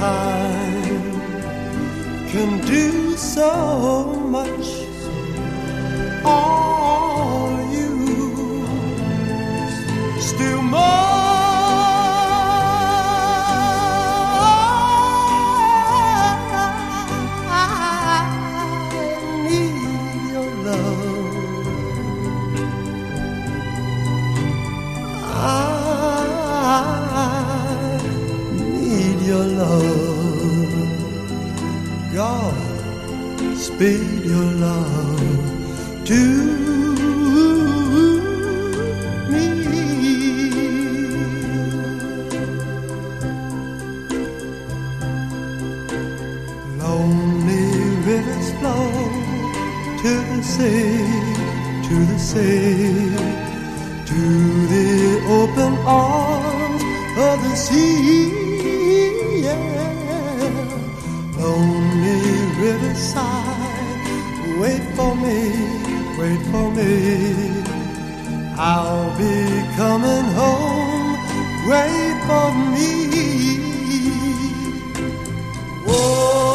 time can do so much. Are you still more? Your love, God, speed your love to me. Lonely rivers flow to the sea, to the sea, to the open arms of the sea. Lonely riverside, wait for me, wait for me. I'll be coming home, wait for me. Whoa.